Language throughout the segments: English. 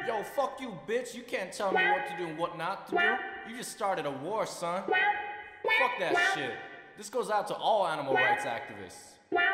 Yo, fuck you, bitch. You can't tell me what to do and what not to do. You just started a war, son. Fuck that shit. This goes out to all animal rights activists.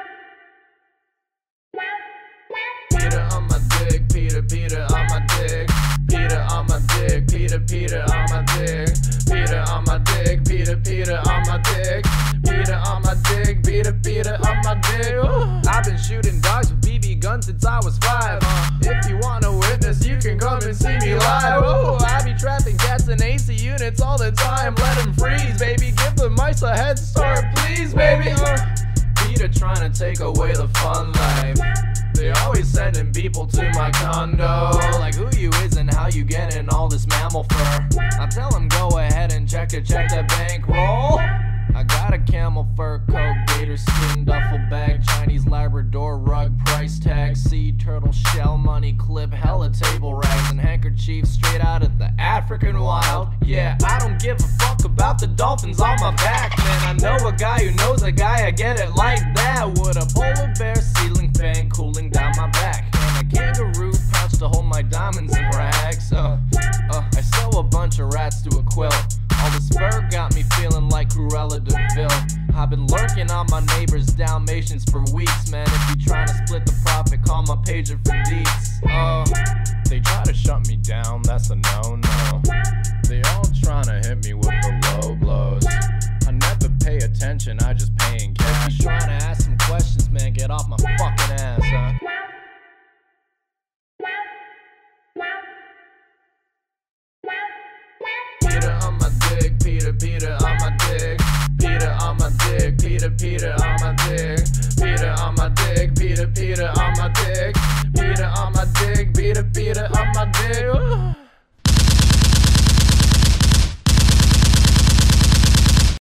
Peter on my dick, Peter on my dick. Peter on my dick, Peter on my dick. Peter on my dick, Peter on my dick. Peter on my dick, Peter on my dick. I've been shooting dogs with BB guns since I was 5. If you want a witness, you can come and see me live. I be trapping cats in AC units all the time. Let them freeze, baby. Give the mice a head start, please, baby. Peter trying to take away the fun life. They always sending people to my condo, like who you is and how you getting all this mammal fur. I tell them go ahead and check that bankroll. I got a camel fur coat, gator skin duffel bag, Chinese Labrador rug, price tag, sea turtle shell, money clip, hella table rags and handkerchiefs straight out of the African wild. Yeah, I don't give a fuck about the dolphins on my back, man. I know a guy who knows a guy, I get it like that. With a polar bear ceiling fan cooling down my back, and a kangaroo pouch to hold my diamonds and rags. I sew a bunch of rats to a quilt. All this fur got me feeling like Cruella de Vil. I've been lurking on my neighbor's Dalmatians for weeks, man. If you trying to split the profit, call my pager for deets. They try to shut me down, that's a no-no. They all trying to hit me with the low blows. I never pay attention, I just pay in cash. If you trying to ask some questions, man, get off my fucking ass, huh? Peter on my dick, Peter on my dick. Peter on my dick, Peter on my dick. Peter on my dick, Peter on my dick. Peter on my dick, Peter on my dick.